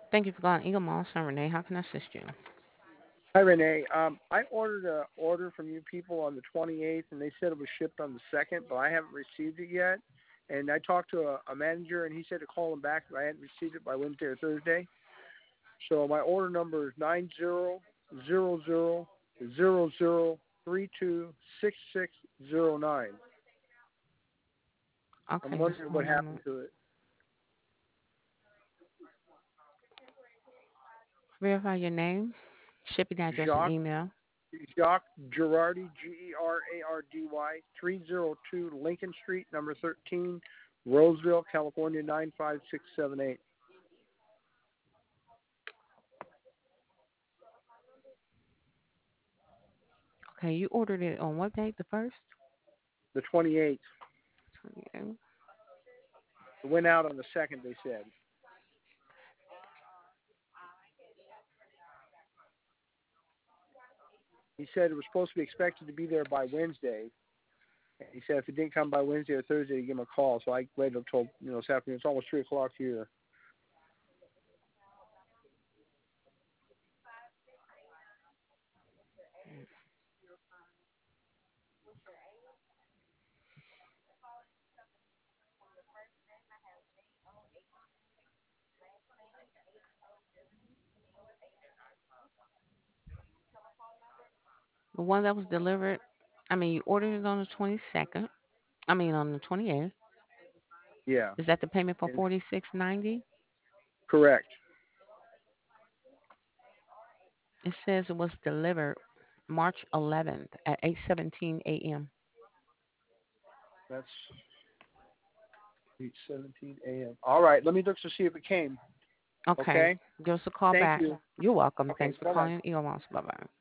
Thank you for calling Eagle Mall, San Renee. How can I assist you? Hi, Renee. I ordered a order from you people on the 28th, and they said it was shipped on the 2nd, but I haven't received it yet. And I talked to a manager, and he said to call him back, but I hadn't received it by Wednesday or Thursday. So my order number is 900000326609. I'm Okay, just wondering what one happened moment. to it. Verify your name, shipping address, and Jacques email. Jacques Girardi, Gerardy, 302 Lincoln Street, number 13, Roseville, California, 95678. Okay, you ordered it on what date? The first? The 28th. 28. It went out on the 2nd, they said. He said it was supposed to be expected to be there by Wednesday. And he said if it didn't come by Wednesday or Thursday, to give him a call. So I waited until this afternoon. It's almost 3 o'clock here. The one that was delivered, you ordered it on the 22nd. On the 28th. Yeah, Is that the payment for and 46.90? correct. It says it was delivered March 11th at 8:17 a.m. That's 8:17 a.m. All right, let me look to see if it came. Okay, Okay. give us a call Thank back. you. You're welcome. Okay. Thanks for Bye bye. calling Eagles. Bye bye.